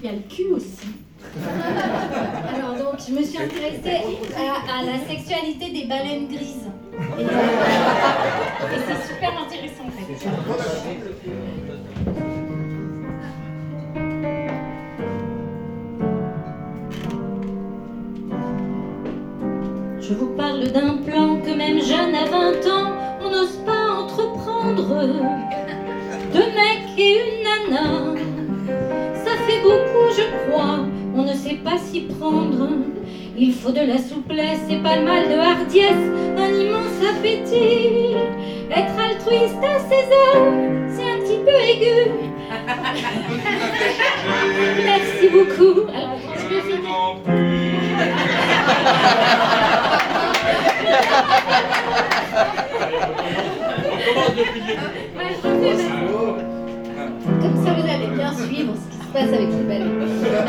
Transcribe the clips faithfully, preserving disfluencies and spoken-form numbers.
il y a le cul aussi. Alors donc, je me suis intéressée à, à la sexualité des baleines grises. Et, euh, et c'est super intéressant en fait. Je vous parle d'un plan que même jeune à vingt ans, on n'ose pas entreprendre. Deux mecs et une nana, ça fait beaucoup je crois, on ne sait pas s'y prendre. Il faut de la souplesse et pas le mal de hardiesse, un immense appétit. Être altruiste à ses heures, c'est un petit peu aigu. Merci beaucoup. Alors, je vais finir. Ouais, je refais ma- Comme ça, vous allez bien suivre ce qui se passe avec les baleines.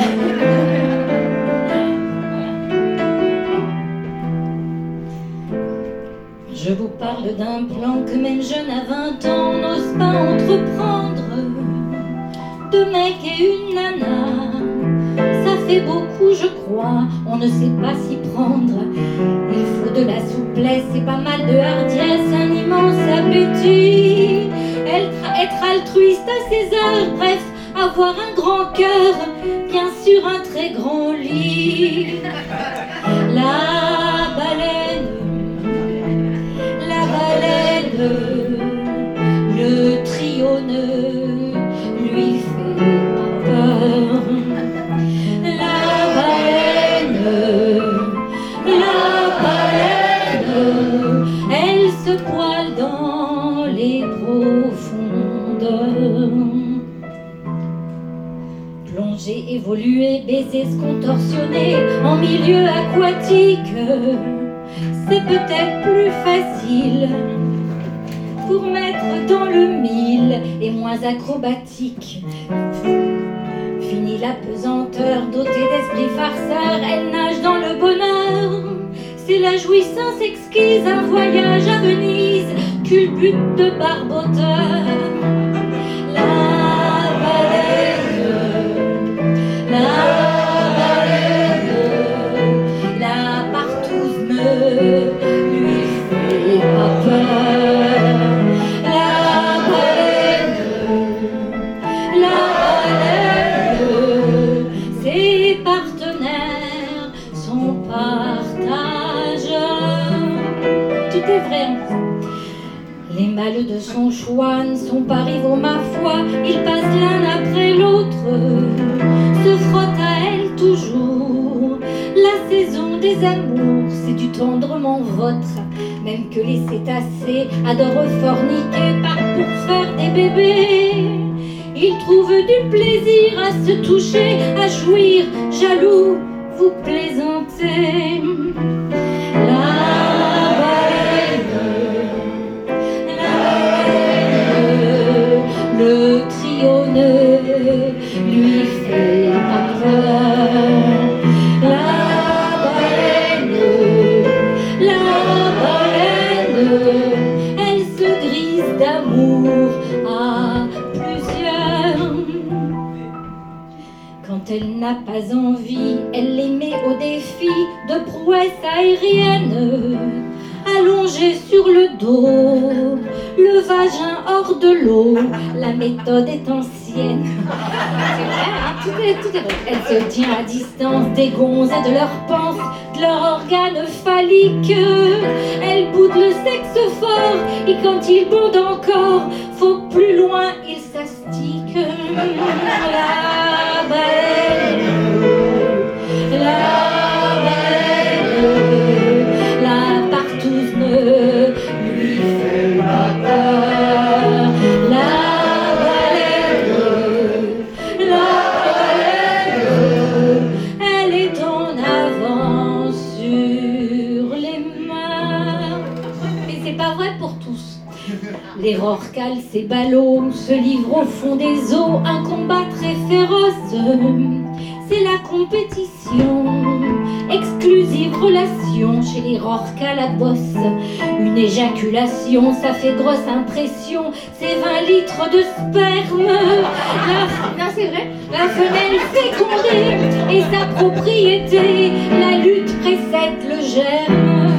Je vous parle d'un plan que même jeune à vingt ans on n'ose pas entreprendre. Deux mecs et une nana, ça fait beaucoup je crois, on ne sait pas s'y prendre. Il faut de la souplesse et pas mal de hardiesse, un immense appétit. Être, être altruiste à ses heures, bref, avoir un grand cœur, bien sûr un très grand lit. La baleine, la baleine, le trio ne lui fait pas peur. La baleine, la baleine, elle se poile dans les profondeurs. Plonger, évoluer, baiser, se contorsionner en milieu aquatique, c'est peut-être plus facile pour mettre dans le mille et moins acrobatique. Fini la pesanteur, dotée d'esprit farceur, elle nage dans le bonheur. C'est la jouissance exquise, un voyage à Venise, culbute de barboteur. La baleine, la baleine, la partouze ne lui fait pas peur. La baleine, la baleine, ses partenaires sont partageurs. Tout est vrai en fait. Les mâles de son choix ne sont pas rivaux ma foi, ils passent l'un après l'autre, se frottent à elle toujours. La saison des amours, c'est du tendrement vôtre, même que les cétacés adorent forniquer par pour faire des bébés. Ils trouvent du plaisir à se toucher, à jouir, jaloux, vous plaisantez. La baleine, le trio ne lui fait pas peur. La baleine, la baleine, elle se grise d'amour à plusieurs. Quand elle n'a pas envie, elle les met au défi de prouesses aériennes. Allongée sur le dos, le vagin hors de l'eau, la méthode est ancienne. C'est vrai, hein, tout est, tout est vrai. Elle se tient à distance des gonzes et de leurs panses, de leurs organes phalliques. Elle boude le sexe fort, et quand il bondent encore, faut que plus loin il s'astique. La baleine, la lui fait pas peur. La baleine, la baleine, elle est en avance sur les mœurs. Mais c'est pas vrai pour tous. Les rorquals, ces ballots, se livrent au fond des eaux, un combat très féroce. C'est la compétition exclusive relation chez les Rorques à la bosse. Une éjaculation, ça fait grosse impression, c'est vingt litres de sperme. La, non, c'est vrai, la femelle fécondée et sa propriété, la lutte précède le germe.